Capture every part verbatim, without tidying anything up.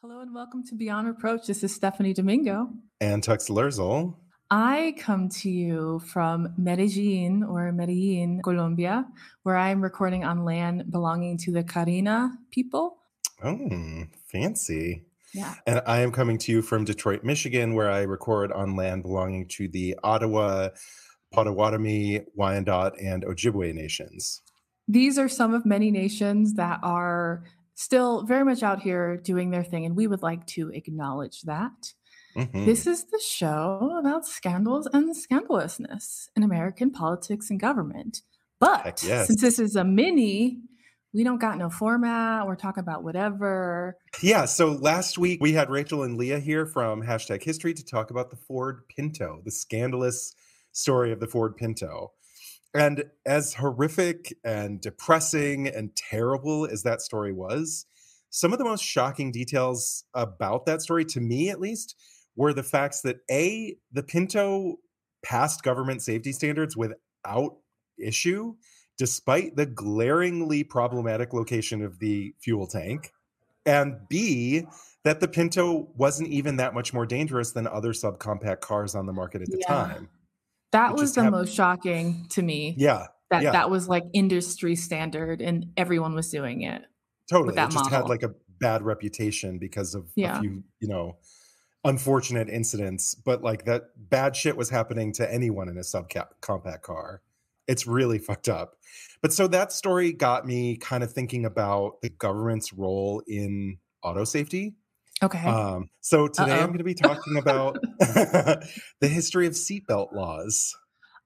Hello and welcome to Beyond Reproach. This is Stephanie Domingo. And Tux Lerzel. I come to you from Medellin or Medellin, Colombia, where I'm recording on land belonging to the Carina people. Oh, fancy. Yeah. And I am coming to you from Detroit, Michigan, where I record on land belonging to the Ottawa, Potawatomi, Wyandot, and Ojibwe nations. These are some of many nations that are still very much out here doing their thing, and we would like to acknowledge that. Mm-hmm. This is the show about scandals and scandalousness in American politics and government. But yes. Since this is a mini, we don't got no format. We're talking about whatever. Yeah, so last week we had Rachel and Leah here from Hashtag History to talk about the Ford Pinto, the scandalous story of the Ford Pinto. And as horrific and depressing and terrible as that story was, some of the most shocking details about that story, to me at least, were the facts that A, the Pinto passed government safety standards without issue, despite the glaringly problematic location of the fuel tank, and B, that the Pinto wasn't even that much more dangerous than other subcompact cars on the market at the Yeah. time. That It was just the hap- most shocking to me. Yeah, That yeah, that was like industry standard and everyone was doing it. totally. that It just had model. like a bad reputation because of Yeah. a few, you know, unfortunate incidents. But like that bad shit was happening to anyone in a subcompact car. It's really fucked up. But so that story got me kind of thinking about the government's role in auto safety. Okay. Um, so today Uh-oh. I'm going to be talking about the history of seatbelt laws.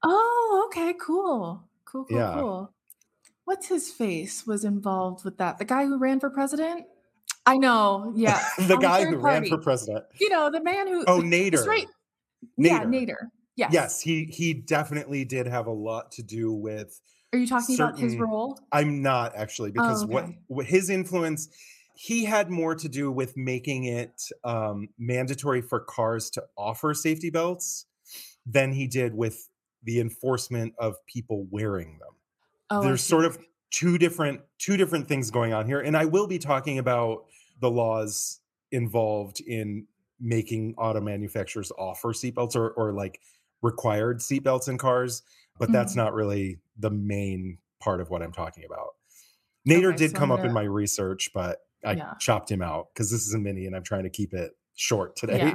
Oh, okay, cool. Cool, cool, Yeah. cool. What's his face was involved with that? The guy who ran for president? I know, yeah. the on guy third who ran party. for president. You know, the man who Oh, the Nader. straight Yeah, Nader. Nader. Yes. Yes, he he definitely did have a lot to do with Are you talking about his certain- role? I'm not actually, because Oh, what, okay. what his influence, he had more to do with making it um, mandatory for cars to offer safety belts than he did with the enforcement of people wearing them. Oh, I There's see. sort of two different two different things going on here, and I will be talking about the laws involved in making auto manufacturers offer seatbelts or or like required seatbelts in cars, but that's Mhm. not really the main part of what I'm talking about. Nader Okay, did so come I'm up in gonna- my research, but I Yeah. chopped him out because this is a mini and I'm trying to keep it short today. Yeah.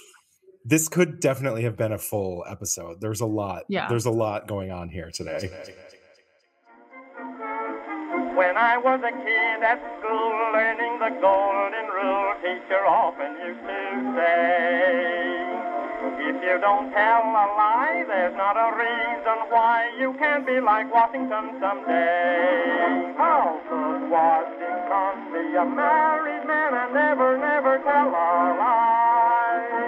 This could definitely have been a full episode. There's a lot. Yeah. There's a lot going on here today. When I was a kid at school learning the golden rule, teacher often used to say, if you don't tell a lie, there's not a reason why you can't be like Washington someday. How could Washington be a married man and never, never tell a lie?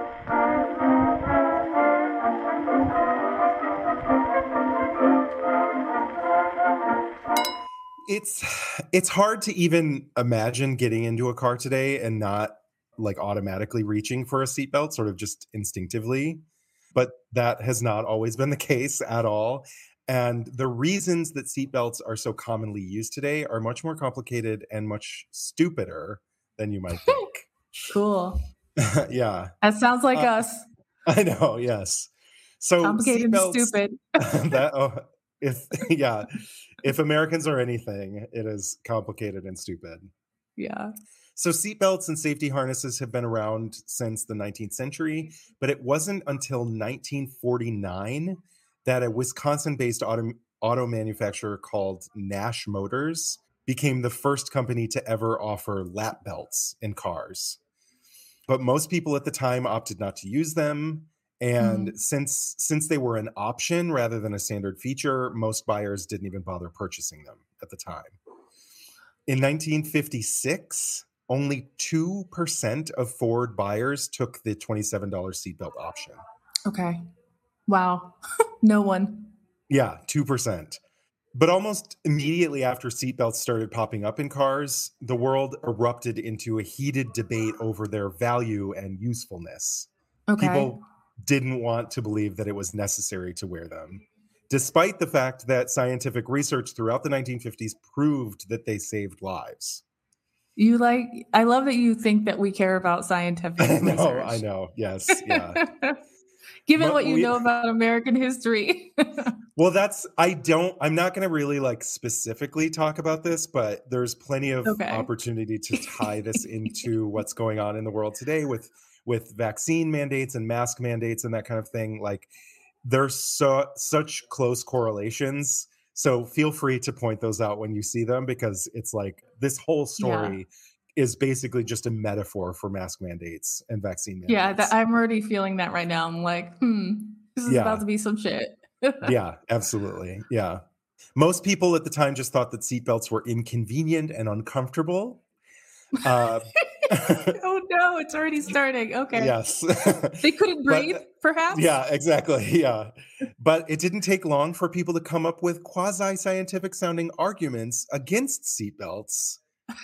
It's it's hard to even imagine getting into a car today and not like automatically reaching for a seatbelt, sort of just instinctively. But that has not always been the case at all. And the reasons that seatbelts are so commonly used today are much more complicated and much stupider than you might think. Cool. Yeah, That sounds like Uh, us. I know. Yes. So Complicated and seatbelts- stupid. that oh, if yeah, if Americans are anything, it is complicated and stupid. Yeah. So seatbelts and safety harnesses have been around since the nineteenth century, but it wasn't until nineteen forty-nine that a Wisconsin-based auto, auto manufacturer called Nash Motors became the first company to ever offer lap belts in cars. But most people at the time opted not to use them. And Mhm. since since they were an option rather than a standard feature, most buyers didn't even bother purchasing them at the time. In nineteen fifty-six, only two percent of Ford buyers took the twenty-seven dollars seatbelt option. Okay. Wow. No one. Yeah, two percent. But almost immediately after seatbelts started popping up in cars, the world erupted into a heated debate over their value and usefulness. Okay. People didn't want to believe that it was necessary to wear them, despite the fact that scientific research throughout the nineteen fifties proved that they saved lives. You like I love that you think that we care about scientific I know, research. I know. Yes, yeah. Given But what you we know about American history. Well, that's I don't I'm not going to really like specifically talk about this, but there's plenty of Okay. opportunity to tie this into what's going on in the world today with with vaccine mandates and mask mandates and that kind of thing. Like there's so such close correlations. So feel free to point those out when you see them because it's like this whole Yeah. story is basically just a metaphor for mask mandates and vaccine Yeah, that mandates. I'm already feeling that right now. I'm like, "Hmm, this is about Yeah. to be some shit." Yeah, absolutely. Yeah. Most people at the time just thought that seatbelts were inconvenient and uncomfortable. Uh, Oh, no, it's already starting. Okay. yes. They couldn't breathe, But perhaps? yeah, exactly. Yeah. But it didn't take long for people to come up with quasi-scientific sounding arguments against seatbelts.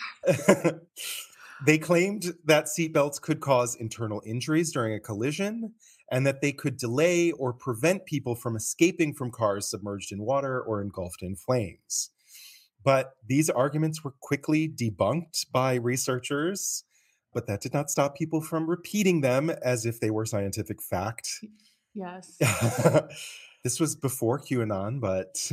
They claimed that seatbelts could cause internal injuries during a collision and that they could delay or prevent people from escaping from cars submerged in water or engulfed in flames. But these arguments were quickly debunked by researchers, but that did not stop people from repeating them as if they were scientific fact. Yes. This was before QAnon, but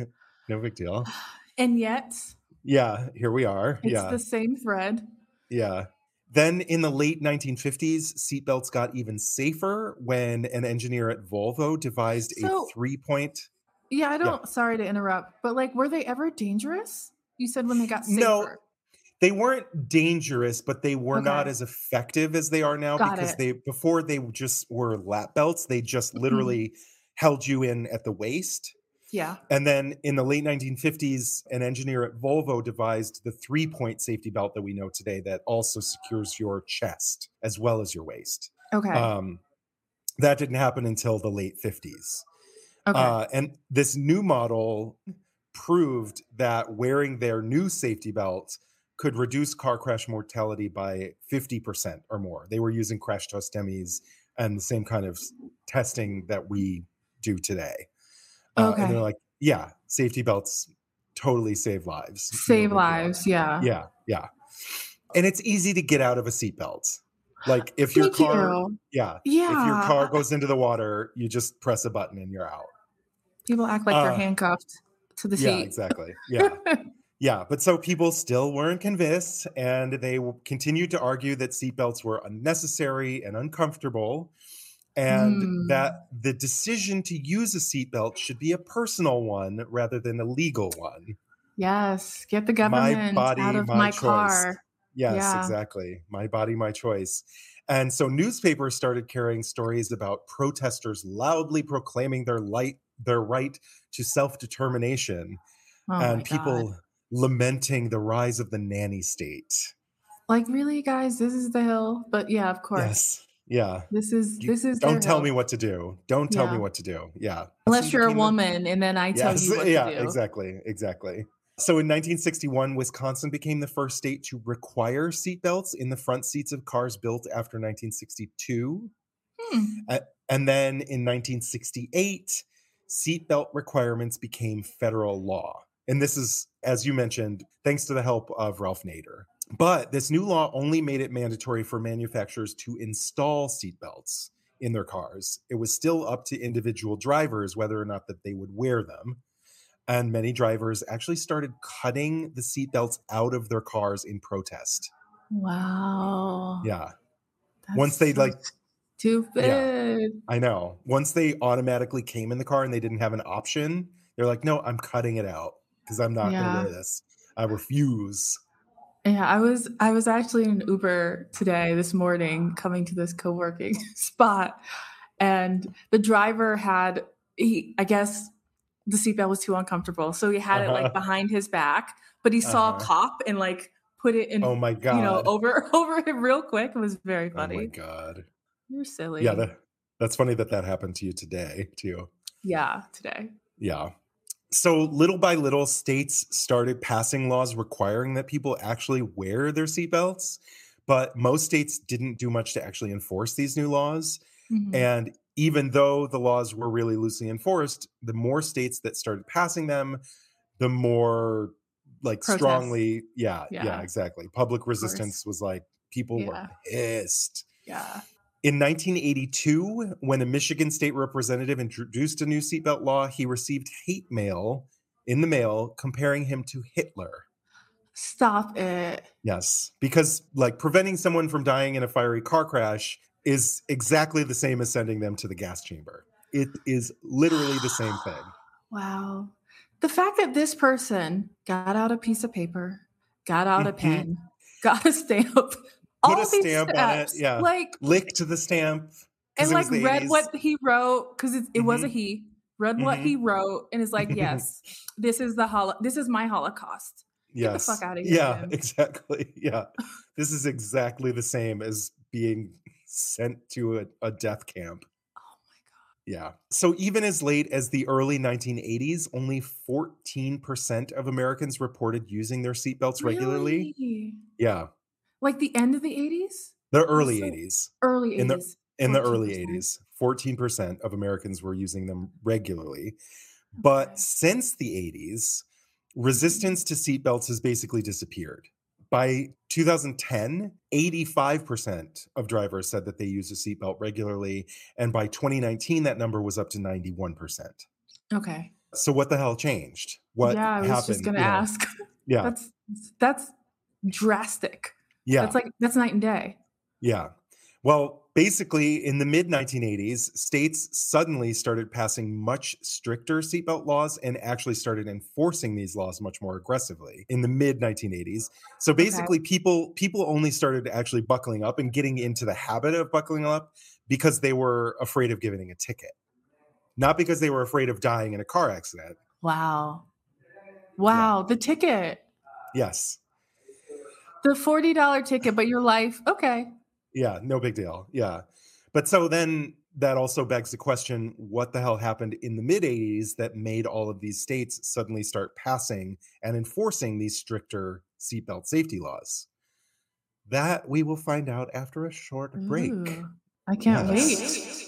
no big deal. And yet, Yeah, here we are. it's Yeah. the same thread. Yeah. Then in the late nineteen fifties, seatbelts got even safer when an engineer at Volvo devised a So three-point. yeah, I Yeah. don't sorry to interrupt, but, like, were they ever dangerous? You said when they got No, safer. they weren't dangerous, but they were not Okay. as effective as they are now Got because it. they before they just were lap belts, they just Mhm. literally held you in at the waist. Yeah. And then in the late nineteen fifties, an engineer at Volvo devised the three-point safety belt that we know today that also secures your chest as well as your waist. Okay. Um, that didn't happen until the late fifties. Okay. Uh, and this new model proved that wearing their new safety belt could reduce car crash mortality by fifty percent or more. They were using crash test dummies and the same kind of s- testing that we do today. Uh, and they're Okay. like, yeah, safety belts totally save lives. No Save big deal. lives, yeah. Yeah, yeah. And it's easy to get out of a seatbelt. Like if your Thank car, you. yeah, if your Yeah. car uh, goes into the water, you just press a button and you're out. People act like they're Uh, handcuffed to the yeah, seat. exactly. Yeah. Yeah, but so people still weren't convinced, and they w- continued to argue that seatbelts were unnecessary and uncomfortable, and that Mm. the decision to use a seatbelt should be a personal one rather than a legal one. Yes, get the My government out body, of my my choice. car. Yes, Yeah. exactly. My body, my choice. And so newspapers started carrying stories about protesters loudly proclaiming their light, their right to self-determination, Oh my and god. people lamenting the rise of the nanny state. Like, really, guys, this is the hill? But yeah, of course. Yes. Yeah. This is You, this is their don't tell me hill. what to do. Don't tell me Yeah. what to do. Yeah. Unless Wisconsin you're a became the- woman and then I tell Yes. you what Yeah, to do. exactly. Exactly. So in nineteen sixty-one, Wisconsin became the first state to require seatbelts in the front seats of cars built after nineteen sixty-two. Hmm. A- And then in nineteen sixty-eight, seatbelt requirements became federal law. And this is, as you mentioned, thanks to the help of Ralph Nader. But this new law only made it mandatory for manufacturers to install seatbelts in their cars. It was still up to individual drivers whether or not that they would wear them. And many drivers actually started cutting the seatbelts out of their cars in protest. Wow. Yeah. That's Once they so like stupid. I know. Once they automatically came in the car and they didn't have an option, they're like, no, I'm cutting it out because I'm not going to Yeah. wear this. I refuse. Yeah, I was I was actually in Uber today, this morning, coming to this co-working spot, and the driver had he I guess the seatbelt was too uncomfortable, so he had it like Uh-huh. behind his back, but he saw a Uh-huh. cop and like put it in, Oh my you know, God. over over him real quick. It was very Oh my funny. God. You're silly. Yeah, that, that's funny that that happened to you today, too. Yeah, today. Yeah. So little by little, states started passing laws requiring that people actually wear their seatbelts, but most states didn't do much to actually enforce these new laws. Mhm. And even though the laws were really loosely enforced, the more states that started passing them, the more like Protests. strongly. Yeah, yeah, Yeah. exactly. Public Of course. resistance was like, people Yeah. were pissed. Yeah. In nineteen eighty-two, when a Michigan state representative introduced a new seatbelt law, he received hate mail in the mail comparing him to Hitler. Stop it. Yes, because like preventing someone from dying in a fiery car crash is exactly the same as sending them to the gas chamber. It is literally the same thing. Wow. The fact that this person got out a piece of paper, got out a Mhm. pen, got a stamp, Put all a these stamp on it, steps, yeah. like, Licked the stamp. 'cause and it like was the read eighties. what he wrote because it, it was a Mhm. he. Read what Mhm. he wrote and is like, yes, this is the holo- This is my Holocaust. Get the Yes. fuck out of here, Yeah, man. exactly. Yeah. This is exactly the same as being sent to a, a death camp. Oh my god. Yeah. So even as late as the early nineteen eighties, only fourteen percent of Americans reported using their seatbelts regularly. Really? Yeah. Like the end of the eighties? The early so- eighties. Early In the eighties. in the early fourteen percent. eighties, fourteen percent of Americans were using them regularly. But Okay. since the eighties, resistance to seatbelts has basically disappeared. By two thousand ten, eighty-five percent of drivers said that they use a seatbelt regularly. And by twenty nineteen, that number was up to ninety-one percent. Okay. So what the hell changed? What yeah, I was happened? just gonna you know? ask. Yeah. That's that's drastic. Yeah. That's like that's night and day. Yeah. Well, basically, in the mid nineteen eighties, states suddenly started passing much stricter seatbelt laws and actually started enforcing these laws much more aggressively in the mid nineteen eighties. So basically, people people only started actually buckling up and getting into the habit of buckling up because they were afraid of getting a ticket, not because they were afraid of dying in a car accident. Wow. Wow. The ticket. Yes. The forty dollars ticket, but your life, okay. Yeah, no big deal. Yeah. But so then that also begs the question, what the hell happened in the mid eighties that made all of these states suddenly start passing and enforcing these stricter seatbelt safety laws? That we will find out after a short break. Ooh, I can't Yes. wait.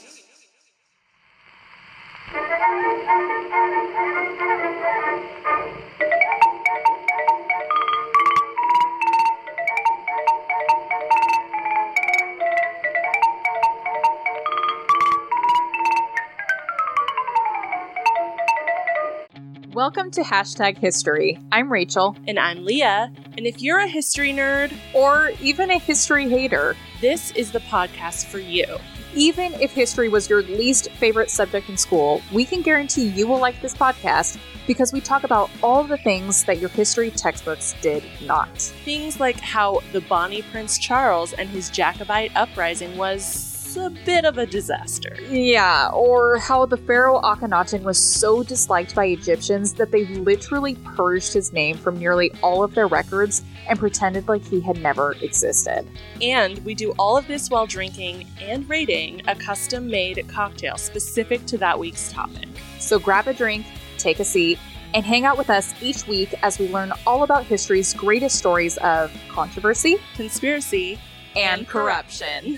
Welcome to Hashtag History. I'm Rachel. And I'm Leah. And if you're a history nerd, Or even a history hater. this is the podcast for you. Even if history was your least favorite subject in school, we can guarantee you will like this podcast because we talk about all the things that your history textbooks did not. Things like how the Bonnie Prince Charles and his Jacobite uprising was a bit of a disaster. Yeah, or how the pharaoh Akhenaten was so disliked by Egyptians that they literally purged his name from nearly all of their records and pretended like he had never existed. And we do all of this while drinking and rating a custom-made cocktail specific to that week's topic. So grab a drink, take a seat, and hang out with us each week as we learn all about history's greatest stories of controversy Conspiracy and corruption.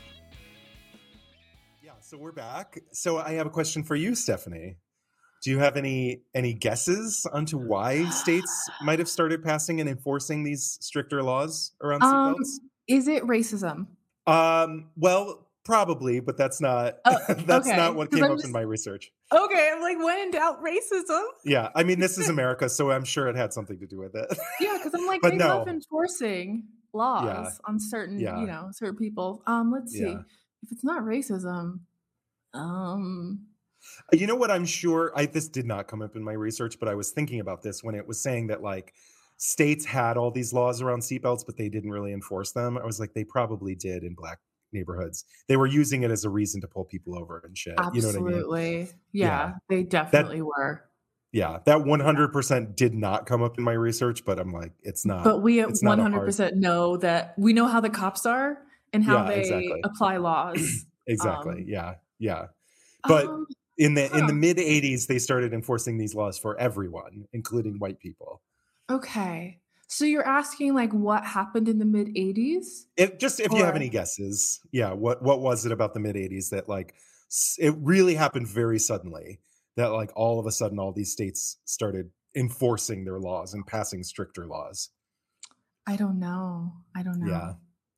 Yeah, so we're back. So I have a question for you, Stephanie. Do you have any any guesses onto why states might have started passing and enforcing these stricter laws around Um, seatbelts? is it racism? Um, well, probably, but that's not Oh, that's okay. not what 'Cause came I'm up just- in my research. Okay, I'm like, when in doubt, racism? Yeah, I mean, this is America, so I'm sure it had something to do with it. Yeah, because I'm like, But they no. love enforcing laws on certain, Yeah. you know, certain people. Um, let's see. Yeah. If it's not racism, um, You know what? I'm sure I this did not come up in my research, but I was thinking about this when it was saying that like states had all these laws around seatbelts, but they didn't really enforce them. I was like, they probably did in black neighborhoods. They were using it as a reason to pull people over and shit. You know what I mean? absolutely. Yeah. Yeah, they definitely were. Yeah, that one hundred percent did not come up in my research, but I'm like, it's not. But we it's not a hard- one hundred percent know that we know how the cops are and how Yeah, they exactly. apply laws. Exactly. Um, yeah, yeah. But Um, in the in the huh. mid eighties, they started enforcing these laws for everyone, including white people. okay. So you're asking like what happened in the mid eighties? It just if you have Or- any guesses, yeah. What what was it about the mid eighties that like s- it really happened very suddenly? That like all of a sudden all these states started enforcing their laws and passing stricter laws? I don't know. I don't know. Yeah.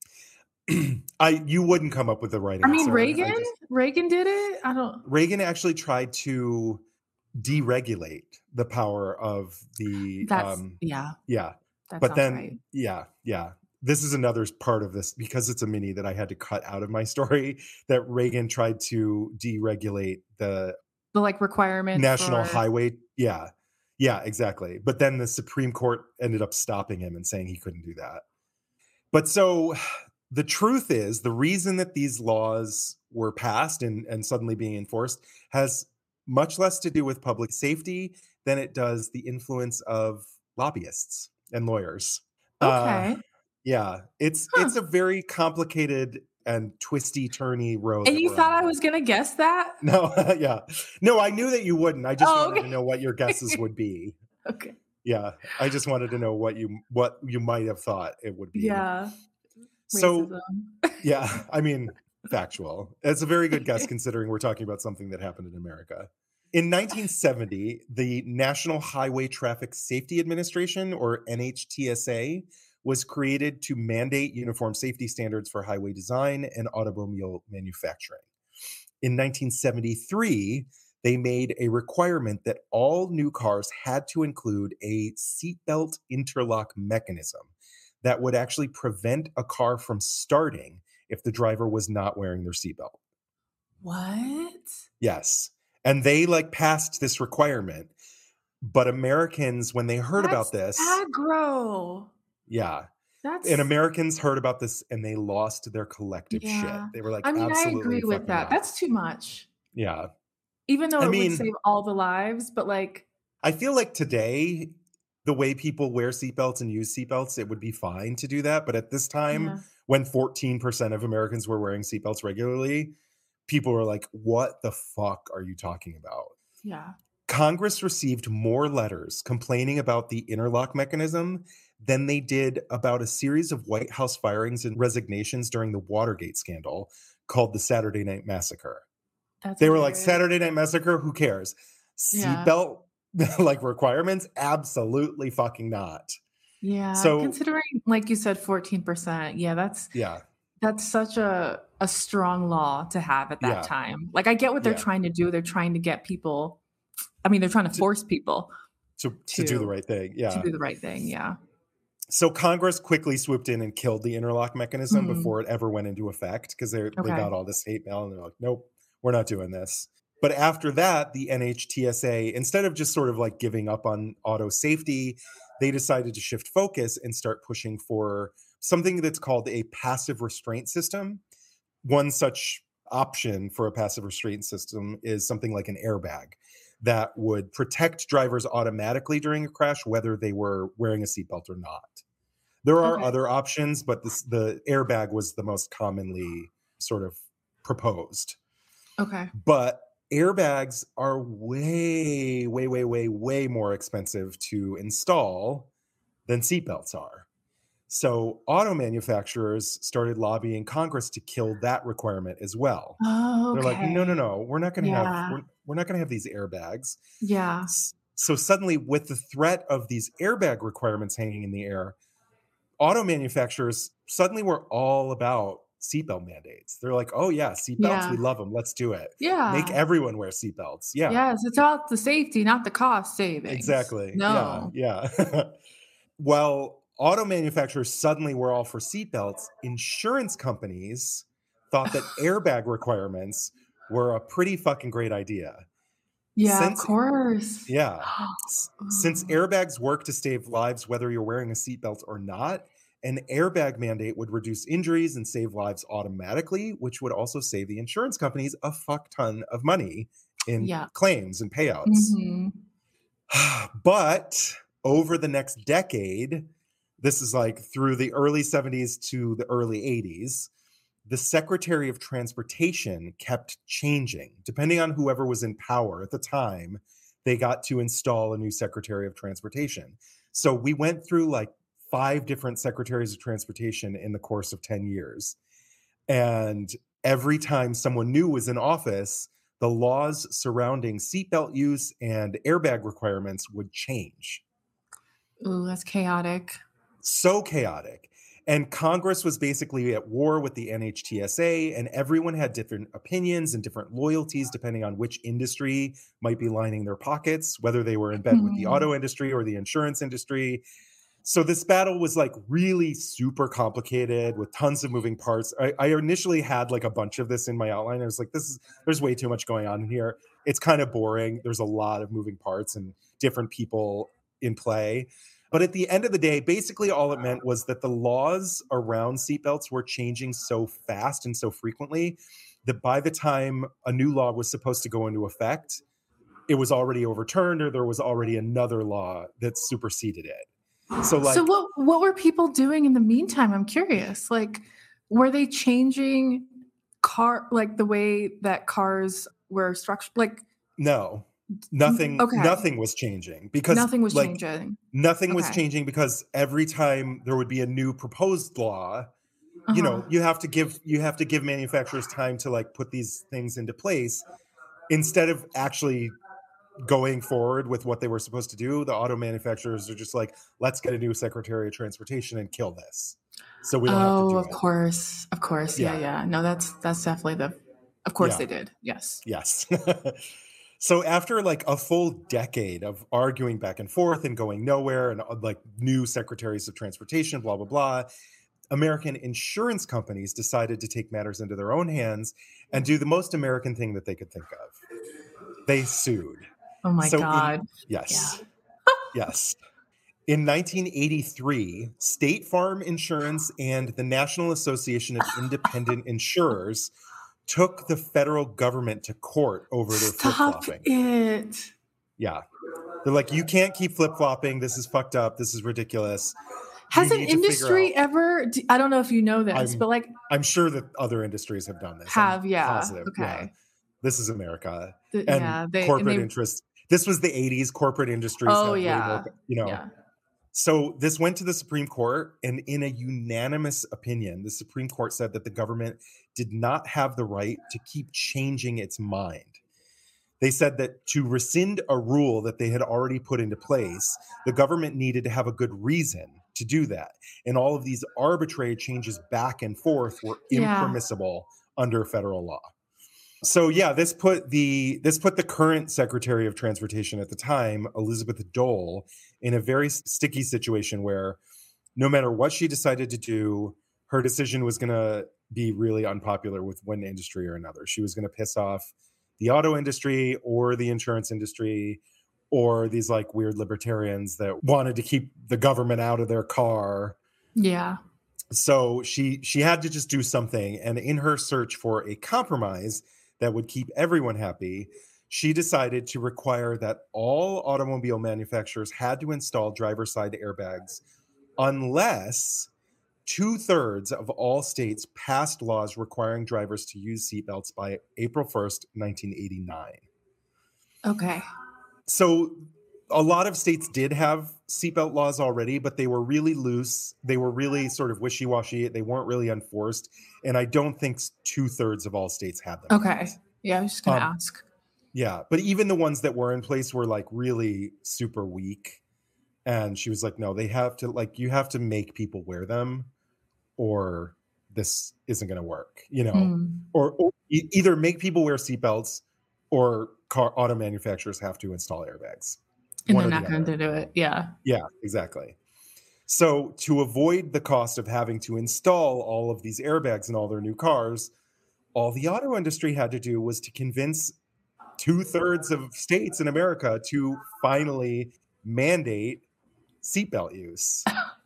I you wouldn't come up with the right I mean, answer. Reagan? I just- Reagan did it? I don't. Reagan actually tried to deregulate the power of the That's, um yeah, yeah. that But sounds then right. yeah, yeah. This is another part of this, because it's a mini that I had to cut out of my story, that Reagan tried to deregulate the The like requirement national for, highway. Yeah. Yeah, exactly. But then the Supreme Court ended up stopping him and saying he couldn't do that. But so the truth is, the reason that these laws were passed and, and suddenly being enforced has much less to do with public safety than it does the influence of lobbyists and lawyers. Uh, Okay. yeah, it's Huh. it's a very complicated and twisty, turny road. And that you we're thought on I here. was gonna guess that? No, yeah. No, I knew that you wouldn't. I just Oh, wanted okay. to know what your guesses would be. Okay. Yeah. I just wanted to know what you what you might have thought it would be. Yeah. So Racism. yeah, I mean, factual. It's a very good guess considering we're talking about something that happened in America. In nineteen seventy, the National Highway Traffic Safety Administration, or N H T S A, was created to mandate uniform safety standards for highway design and automobile manufacturing. In nineteen seventy-three, they made a requirement that all new cars had to include a seatbelt interlock mechanism that would actually prevent a car from starting if the driver was not wearing their seatbelt. What? Yes. And they like passed this requirement, but Americans, when they heard about That's this, aggro. yeah, That's and Americans heard about this and they lost their collective Yeah. shit. They were like, I mean, I absolutely agree with fucking that. not. That's too much. Yeah. Even though I it mean- would save all the lives, but like, I feel like today, the way people wear seatbelts and use seatbelts, it would be fine to do that. But at this time, yeah. when fourteen percent of Americans were wearing seatbelts regularly, people were like, what the fuck are you talking about? Yeah. Congress received more letters complaining about the interlock mechanism than they did about a series of White House firings and resignations during the Watergate scandal called the Saturday Night Massacre. That's They were like, hilarious. Saturday Night Massacre, who cares? Yeah. Seatbelt like requirements? Absolutely fucking not. Yeah. So- Considering, like you said, fourteen percent. Yeah, that's Yeah. that's such a a strong law to have at that Yeah. time. Like, I get what they're Yeah. trying to do. They're trying to get people. I mean, they're trying to To- force people To, to do To- the right thing. Yeah. to do the right thing. Yeah. So Congress quickly swooped in and killed the interlock mechanism Mhm. before it ever went into effect because they they Okay. got all this hate mail and they're like, nope, we're not doing this. But after that, the N H T S A, instead of just sort of like giving up on auto safety, they decided to shift focus and start pushing for something that's called a passive restraint system. One such option for a passive restraint system is something like an airbag that would protect drivers automatically during a crash, whether they were wearing a seatbelt or not. There are Okay. other options, but this, the airbag was the most commonly sort of proposed. Okay. But airbags are way, way, way, way, way more expensive to install than seatbelts are. So auto manufacturers started lobbying Congress to kill that requirement as well. Oh, They're like, no, no, no, we're not going to Yeah. have we're, we're not going to have these airbags. Yeah. S- So suddenly, with the threat of these airbag requirements hanging in the air, auto manufacturers suddenly were all about seatbelt mandates. They're like, oh yeah, seatbelts, Yeah. we love them. Let's do it. Yeah. Make everyone wear seatbelts. Yeah, Yes, it's about the safety, not the cost savings. exactly. No. Yeah, yeah. While auto manufacturers suddenly were all for seatbelts, insurance companies thought that airbag requirements were a pretty fucking great idea. Yeah, Since- of course. Yeah. S- Since Oh. airbags work to save lives whether you're wearing a seatbelt or not, an airbag mandate would reduce injuries and save lives automatically, which would also save the insurance companies a fuck ton of money in Yeah. claims and payouts. Mhm. But over the next decade, this is like through the early seventies to the early eighties, the Secretary of Transportation kept changing. Depending on whoever was in power at the time, they got to install a new Secretary of Transportation. So we went through like five different Secretaries of Transportation in the course of ten years. And every time someone new was in office, the laws surrounding seatbelt use and airbag requirements would change. Ooh, that's chaotic. So chaotic. And Congress was basically at war with the N H T S A, and everyone had different opinions and different loyalties depending on which industry might be lining their pockets, whether they were in bed with the Hmm. auto industry or the insurance industry. So this battle was like really super complicated with tons of moving parts. I, I initially had like a bunch of this in my outline. I was like, this is, there's way too much going on in here. It's kind of boring. There's a lot of moving parts and different people in play. But at the end of the day, basically all it meant was that the laws around seatbelts were changing so fast and so frequently that by the time a new law was supposed to go into effect, it was already overturned or there was already another law that superseded it. So like, so what what were people doing in the meantime? I'm curious. Like, were they changing car like the way that cars were structured? Like, no, nothing, okay. nothing was changing because nothing was like, changing. Nothing was Okay. changing because every time there would be a new proposed law, you know, Uh-huh. you have to give you have to give manufacturers time to like put these things into place instead of actually going forward with what they were supposed to do. The auto manufacturers are just like, let's get a new Secretary of Transportation and kill this, so we don't have to Oh, do of it. course. Of course. Yeah, Yeah. yeah. No, that's that's definitely the of course Yeah. they did. Yes. Yes. So after like a full decade of arguing back and forth and going nowhere and uh, like new secretaries of transportation, blah, blah, blah, American insurance companies decided to take matters into their own hands and do the most American thing that they could think of. They sued. Oh my So in- God. Yes. Yes. In nineteen eighty-three, State Farm Insurance and the National Association of Independent Insurers took the federal government to court over their Stop flip-flopping. it. Yeah. They're like, you can't keep flip-flopping. This is fucked up. This is ridiculous. Has You an need to figure industry out- ever d- I don't know if you know this, I'm- but like I'm sure that other industries have done this. I'm have, yeah. positive. Okay. Yeah. This is America. The- And yeah, they corporate and they, interests. This was the eighties. Corporate industries Oh, had way yeah. more, you know. yeah. So this went to the Supreme Court, and in a unanimous opinion, the Supreme Court said that the government did not have the right to keep changing its mind. They said that to rescind a rule that they had already put into place, the government needed to have a good reason to do that. And all of these arbitrary changes back and forth were Yeah. impermissible under federal law. So yeah, this put the this put the current Secretary of Transportation at the time, Elizabeth Dole, in a very sticky situation where no matter what she decided to do, her decision was going to be really unpopular with one industry or another. She was going to piss off the auto industry or the insurance industry or these like weird libertarians that wanted to keep the government out of their car. Yeah. So she she had to just do something, and in her search for a compromise that would keep everyone happy, she decided to require that all automobile manufacturers had to install driver's side airbags unless two-thirds of all states passed laws requiring drivers to use seatbelts by April first, nineteen eighty-nine. Okay. So a lot of states did have seatbelt laws already, but they were really loose. They were really sort of wishy-washy. They weren't really enforced. And I don't think two-thirds of all states had them. Okay. Yeah, I was just gonna Um, ask. Yeah, but even the ones that were in place were like really super weak. And she was like, no, they have to, like, you have to make people wear them or this isn't going to work, you know, Mm. or, or e- either make people wear seatbelts or car auto manufacturers have to install airbags. And One they're or not the going other. to do it. Yeah. Yeah, exactly. So to avoid the cost of having to install all of these airbags in all their new cars, all the auto industry had to do was to convince two-thirds of states in America to finally mandate seatbelt use.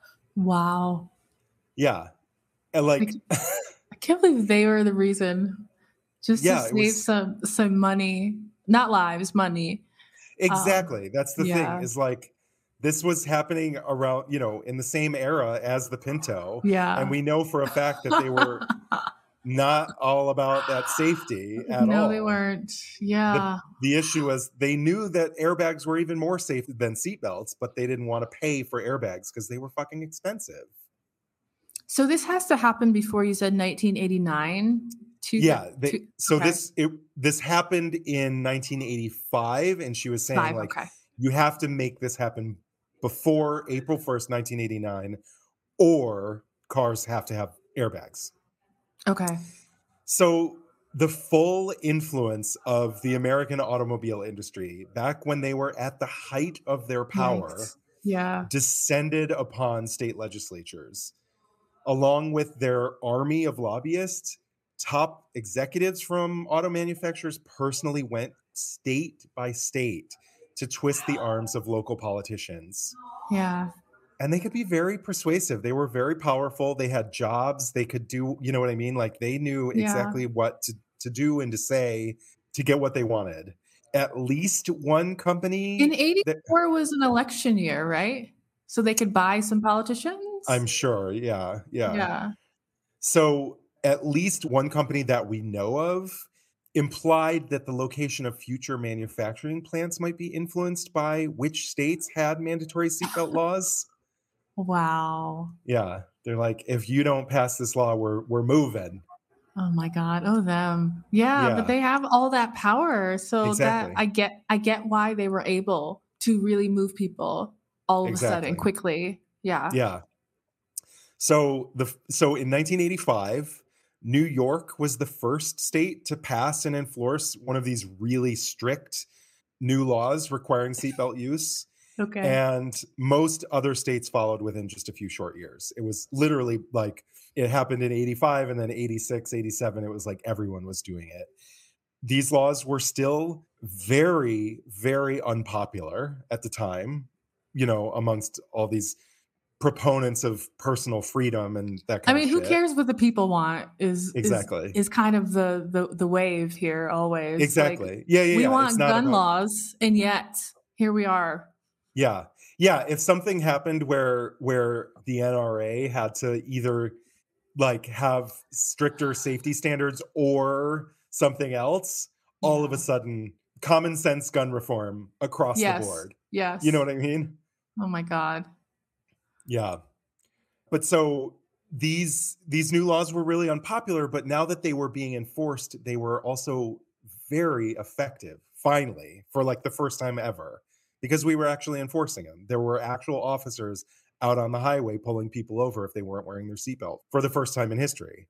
Wow. Yeah. And like, I can't believe they were the reason. Just Yeah, to it save was- some some money. Not lives, money. exactly. That's the yeah. thing is like, this was happening around, you know, in the same era as the Pinto. Yeah. And we know for a fact that they were not all about that safety at no, all. they weren't. Yeah. The issue was they knew that airbags were even more safe than seatbelts, but they didn't want to pay for airbags because they were fucking expensive. So this has to happen before you said nineteen eighty-nine. Two, Yeah. They, two, so okay. this it this happened in nineteen eighty-five, and she was saying Five, like okay. you have to make this happen before April first, nineteen eighty-nine, or cars have to have airbags. Okay. So the full influence of the American automobile industry back when they were at the height of their power Yikes. Yeah. descended upon state legislatures. Along with their army of lobbyists, top executives from auto manufacturers personally went state by state to twist the arms of local politicians. Yeah. And they could be very persuasive. They were very powerful. They had jobs. They could do, you know what I mean? Like they knew Yeah. exactly what to, to do and to say to get what they wanted. At least one company. In that- eighty-four was an election year, right? So they could buy some politicians? I'm sure. Yeah. Yeah. Yeah. So at least one company that we know of implied that the location of future manufacturing plants might be influenced by which states had mandatory seatbelt laws. Wow. Yeah. They're like, if you don't pass this law, we're we're moving. Oh my God. Oh, them. Yeah, Yeah. but they have all that power. So Exactly. that I get I get why they were able to really move people all of a Exactly. sudden quickly. Yeah. Yeah. So the so in nineteen eighty-five, New York was the first state to pass and enforce one of these really strict new laws requiring seatbelt use. Okay. And most other states followed within just a few short years. It was literally like it happened in eighty-five and then eighty-six, eighty-seven. It was like everyone was doing it. These laws were still very, very unpopular at the time, you know, amongst all these proponents of personal freedom and that I kind mean, of who shit. cares what the people want is Exactly. is, is kind of the, the the wave here always. Exactly. Like, yeah, yeah, we yeah. want It's not gun about- laws, and yet here we are. Yeah. Yeah. If something happened where where the N R A had to either like have stricter safety standards or something else, all of a Yeah. sudden common sense gun reform across Yes. the board. Yes. You know what I mean? Oh my God. Yeah. But so these these new laws were really unpopular, but now that they were being enforced, they were also very effective, finally, for like the first time ever, because we were actually enforcing them. There were actual officers out on the highway pulling people over if they weren't wearing their seatbelt for the first time in history.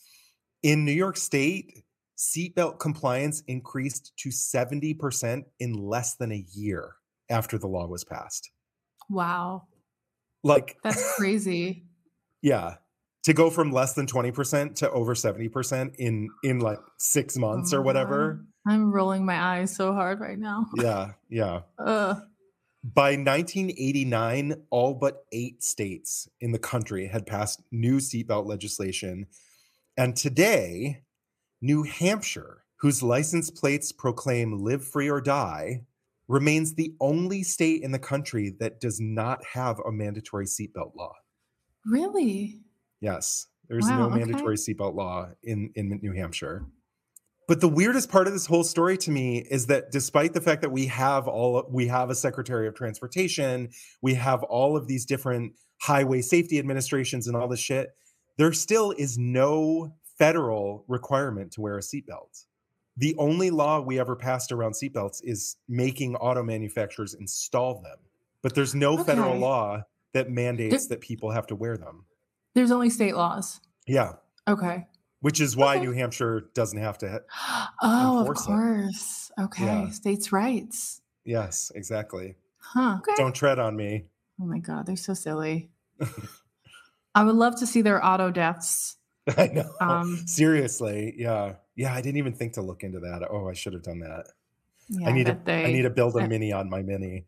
In New York State, seatbelt compliance increased to seventy percent in less than a year after the law was passed. Wow. Like, That's crazy. yeah, to go from less than twenty percent to over seventy percent in in like six months Oh or my whatever. God. I'm rolling my eyes so hard right now. Yeah, yeah. Ugh. By nineteen eighty-nine, all but eight states in the country had passed new seatbelt legislation. And today, New Hampshire, whose license plates proclaim live free or die, remains the only state in the country that does not have a mandatory seatbelt law. Really? Yes, there's Wow, no okay. mandatory seatbelt law in, in New Hampshire. But the weirdest part of this whole story to me is that despite the fact that we have all we have a Secretary of Transportation, we have all of these different highway safety administrations and all this shit, there still is no federal requirement to wear a seatbelt. The only law we ever passed around seatbelts is making auto manufacturers install them. But there's no federal Okay. law that mandates There- that people have to wear them. There's only state laws. Yeah. Okay. Which is why Okay. New Hampshire doesn't have to. Ha- Oh, of Enforce it. course. Okay. Yeah. States' rights. yes, exactly. Huh. Okay. Don't tread on me. Oh my God, they're so silly. I would love to see their auto deaths. I know. Um, Seriously. Yeah. Yeah. I didn't even think to look into that. Oh, I should have done that. Yeah, I need to. bet they, I need to build a I- mini on my mini.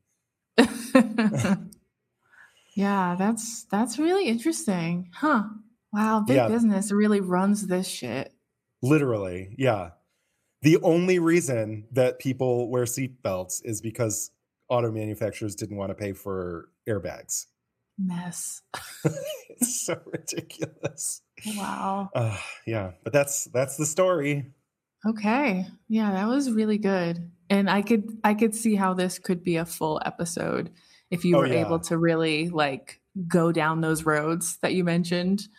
Yeah, that's that's really interesting. Huh. Wow, big Yeah. business really runs this shit. Literally. Yeah. The only reason that people wear seatbelts is because auto manufacturers didn't want to pay for airbags. Mess. It's so ridiculous. Wow. Uh, yeah, but that's that's the story. Okay. Yeah, that was really good. And I could I could see how this could be a full episode if you Oh, were yeah. able to really like go down those roads that you mentioned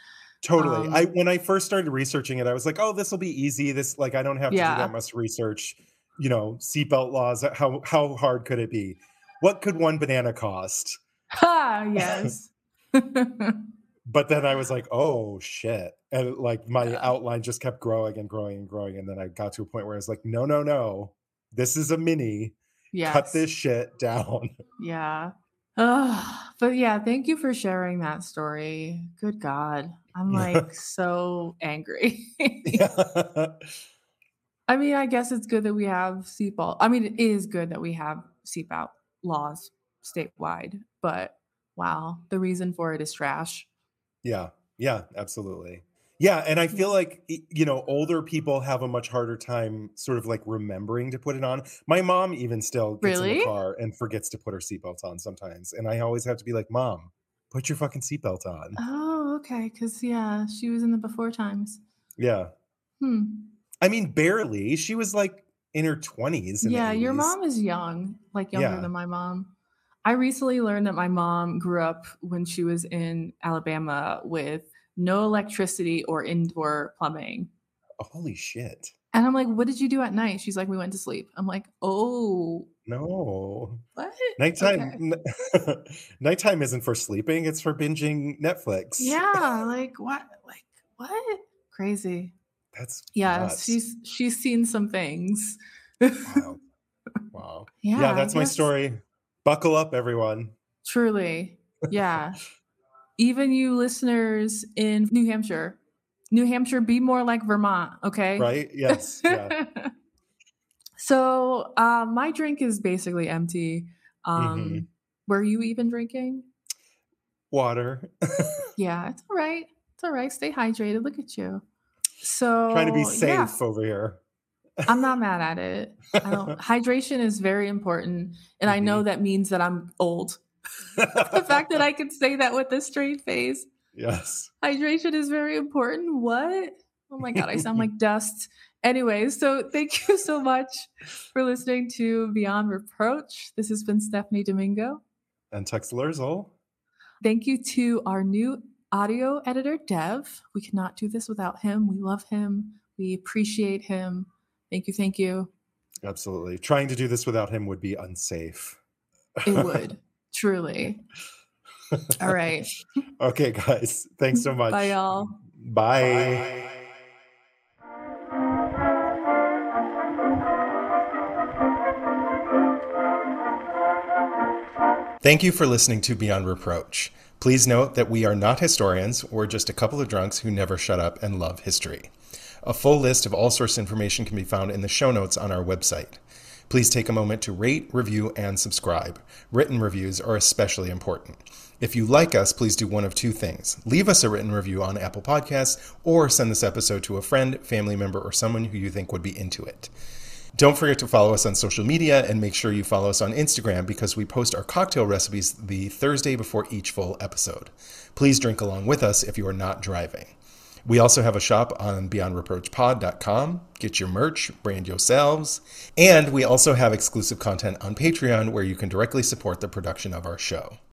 Totally. Um, I when I first started researching it, I was like, oh, this will be easy. This like I don't have to do yeah. that much research. You know, seatbelt laws. How how hard could it be? What could one banana cost? Ah, yes. But then I was like, oh shit. And like my Yeah. outline just kept growing and growing and growing. And then I got to a point where I was like, no, no, no. This is a mini. Yes. Cut this shit down. Yeah. Ugh. But yeah, thank you for sharing that story. Good God. I'm like so angry. Yeah. I mean, I guess it's good that we have seatbelt. I mean, it is good that we have seatbelt laws statewide, but wow, the reason for it is trash. Yeah. Yeah, absolutely. Yeah. And I feel like, y- you know, older people have a much harder time sort of like remembering to put it on. My mom even still gets in Really? the car and forgets to put her seatbelt on sometimes. And I always have to be like, Mom, put your fucking seatbelt on. Oh, okay. Because, yeah, she was in the before times. Yeah. Hmm. I mean, barely. She was like in her twenties. Yeah, your mom is young, like younger Yeah. than my mom. I recently learned that my mom grew up when she was in Alabama with no electricity or indoor plumbing. Holy shit. And I'm like, what did you do at night? She's like, we went to sleep. I'm like, oh, No. what? Nighttime Okay. n- nighttime isn't for sleeping, it's for binging Netflix. Yeah, like what? Like what? Crazy. That's Yeah, nuts. she's she's seen some things. Wow. Wow. Yeah, Yeah, I that's my guess- story. Buckle up, everyone. Truly. Yeah. Even you listeners in New Hampshire. New Hampshire, be more like Vermont, okay? Right? Yes. Yeah. So uh, my drink is basically empty. Um, Mhm. Were you even drinking? Water. Yeah, it's all right. It's all right. Stay hydrated. Look at you. So Trying to be safe yeah, over here. I'm not mad at it. I don't. Hydration is very important, and I know that means that I'm old. The fact that I can say that with a straight face. Yes. Hydration is very important. What? Oh my God, I sound like dust. Anyway, so thank you so much for listening to Beyond Reproach. This has been Stephanie Domingo. And Tux Lerzel. Thank you to our new audio editor, Dev. We cannot do this without him. We love him. We appreciate him. Thank you. Thank you. Absolutely. Trying to do this without him would be unsafe. It would, truly. All right. Okay, guys. Thanks so much. Bye, y'all. Bye. Thank you for listening to Beyond Reproach. Please note that we are not historians. We're just a couple of drunks who never shut up and love history. A full list of all source information can be found in the show notes on our website. Please take a moment to rate, review, and subscribe. Written reviews are especially important. If you like us, please do one of two things. Leave us a written review on Apple Podcasts or send this episode to a friend, family member, or someone who you think would be into it. Don't forget to follow us on social media and make sure you follow us on Instagram because we post our cocktail recipes the Thursday before each full episode. Please drink along with us if you are not driving. We also have a shop on beyond reproach pod dot com. Get your merch, brand yourselves. And we also have exclusive content on Patreon where you can directly support the production of our show.